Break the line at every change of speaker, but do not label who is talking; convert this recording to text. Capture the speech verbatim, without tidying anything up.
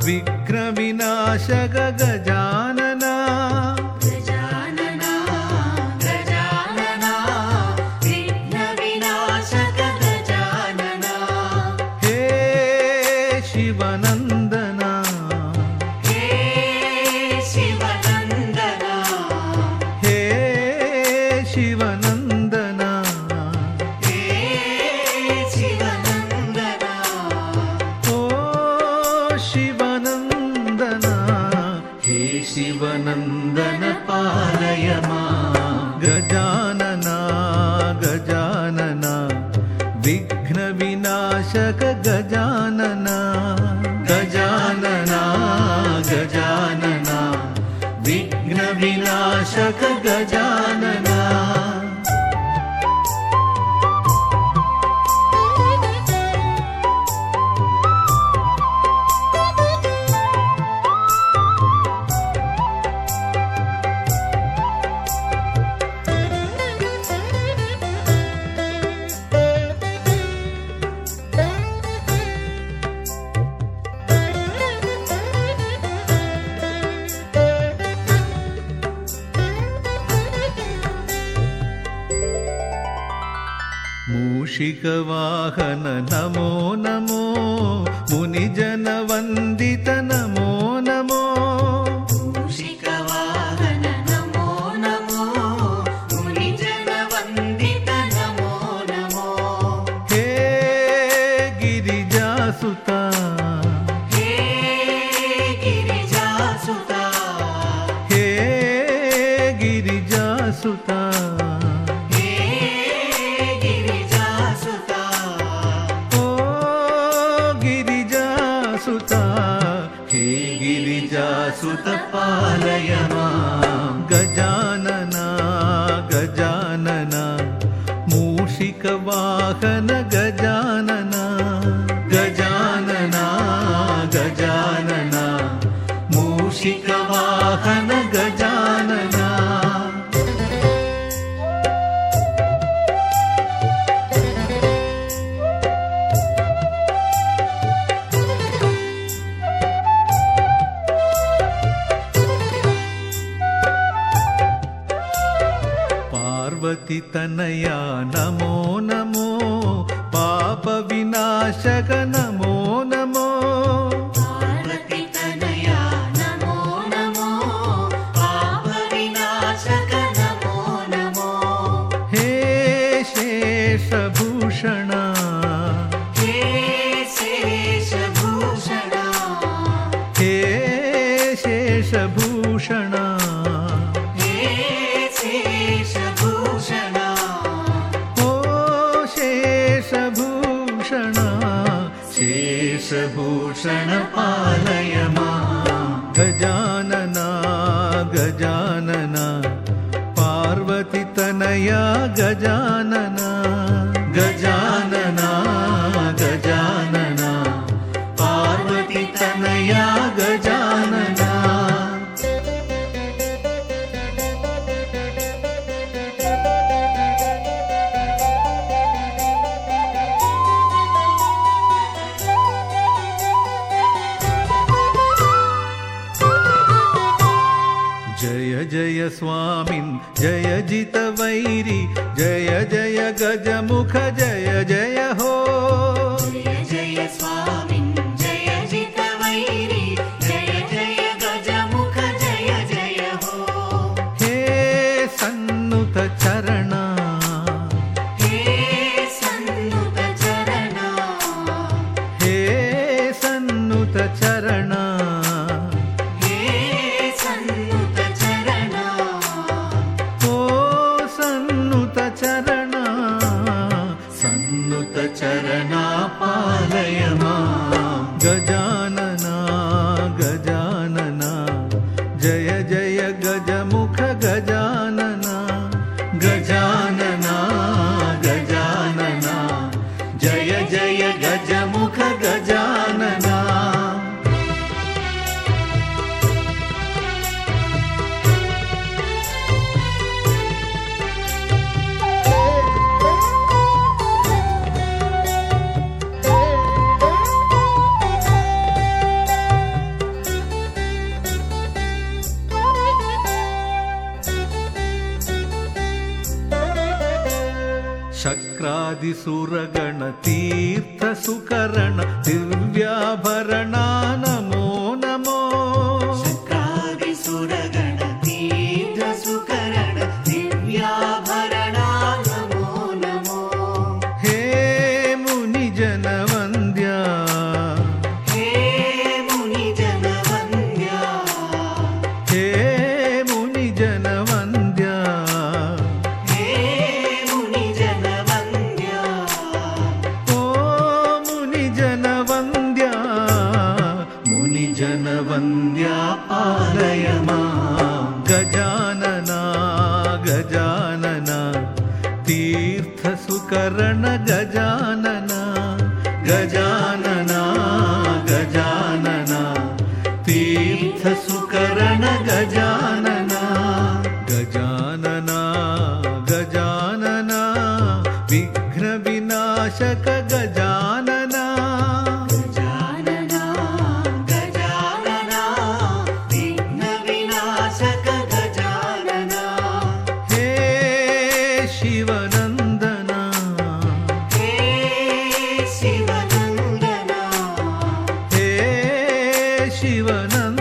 ವಿಘ್ನ ವಿನಾಶಕ ಗಜಾನನ
ಗಜಾನನ ಗಜಾನನ ವಿಘ್ನ ವಿನಾಶಕ ಗಜಾನನ.
ಹೇ ಶಿವನಂದನ
ಹೇ ಶಿವನಂದನ
ಹೇ ಶಿವನಂದನ
ಹೇ ಶಿವನಂದನ.
ಓ ಶಿವನಂದನ ಹೇ ಶಿವನಂದನ ಪಾಲಯ ಮಾಂ. ಗಜಾನನ ಗಜಾನನ ವಿಘ್ನ ವಿನಾಶಕ ಗಜಾನನ ಗಜಾನನ ಗಜಾನನ ವಿಘ್ನ ವಿನಾಶಕ ಗಜಾನನ. ಮೂಷಿಕವಾಹನ ನಮೋ ನಮೋ ಮುನಿಜನ ವಂದಿತ ನಮೋ ನಮೋ.
ಮೂಷಿಕವಾಹನ ನಮೋ ನಮೋ ಮುನಿಜನ ವಂದಿತ ನಮೋ ನಮೋ.
ಹೇ ಗಿರಿಜಾಸುತ
ಹೇ ಗಿರಿಜಾಸುತ
ಹೇ ಗಿರಿಜಾಸುತ
ಹೇ ಗಿರಿಜಾಸುತ.
ಓ ಗಿರಿಜಾಸುತ ಹೇ ಗಿರಿಜಾಸುತ ಪಾಲಯ ಮಾಂ. ಗಜಾನನ ಗಜಾನನ ಮೂಷಿಕ ವಾಹನ ಗಜಾನನ ಗಜಾನನ ಗಜಾನನ ಮೂಷಿಕ ವಾಹನ ಗಜಾನನ. ಪಾರ್ವತಿ ತನಯ ನಮೋ ನಮೋ ಪಾಪ ವಿನಾಶಕ ನಮೋ ನಮೋ.
ಪಾರ್ವತಿ ತನಯ ನಮೋ ನಮೋ ಪಾಪ ವಿನಾಶಕ ನಮೋ ನಮೋ.
ಹೇ ಶೇಷಭೂಷಣ
ಹೇ ಶೇಷಭೂಷಣ
ಹೇ ಶೇಷಭೂಷಣ
ಹೇ ಶೇಷಭೂಷಣ.
ಓ ಶೇಷಭೂಷಣ ಶೇಷಭೂಷಣ ಪಾಲಯ ಮಾಂ. ಗಜಾನನ ಗಜಾನನ ಪಾರ್ವತಿ ತನಯ ಗಜಾನನ ಗಜಾನನ ಗಜಾನನ ಪಾರ್ವತಿ ತನಯ ಗಜಾನನ. जय जय स्वामिन् जय जित वैरी जय जय गजमुख जय जय हो.
जय जय स्वामिन् जय जित वैरी जय जय गजमुख जय जय हो.
हे सन्नुत चरण
हे सन्नुत चरण
हे सन्नुत चरण
हे सन्नुत चरण.
ओ सन्नुत चरण सन्नुत ಶುಕ್ರಾದಿಸುರಗಣ ತೀರ್ಥ ಸುಕರಣ ದಿವ್ಯಾಭರಣ ನಮೋ ನಮೋ.
ಶುಕ್ರಾದಿಸುರಗಣ ತೀರ್ಥ ಸುಕರಣ ದಿವ್ಯಾಭರಣ ನಮೋ ನಮೋ.
ಹೇ ಮುನಿಜನ ವಂದ್ಯ
ಹೇ ಮುನಿಜನ ವಂದ್ಯ
ಹೇ ಮುನಿಜನ ವಂದ್ಯ
ಹೇ ಮುನಿಜನ ವಂದ್ಯ.
ಓ ಮುನಿಜನ ವಂದ್ಯ ಮುನಿಜನ ವಂದ್ಯ ಪಾಲಯ ಮಾಂ. ಗಜಾನನ ಗಜಾನನ ತೀರ್ಥ ಸುಕರಣ ಗಜಾನನ ಗಜಾನನ ಗಜಾನನ ತೀರ್ಥ ಸುಕರಣ ಗಜಾನನ ಗಜಾನನ ಗಜಾನನ ವಿಘ್ನ ವಿನಾಶಕ ಗಜಾನನ.
ಗಜಾನನ ಗಜಾನನ ವಿಘ್ನ ವಿನಾಶಕ ಗಜಾನನ.
ಹೇ ಶಿವನಂದನ
ಹೇ ಶಿವನಂದನ
ಹೇ ಶಿವನಂದನ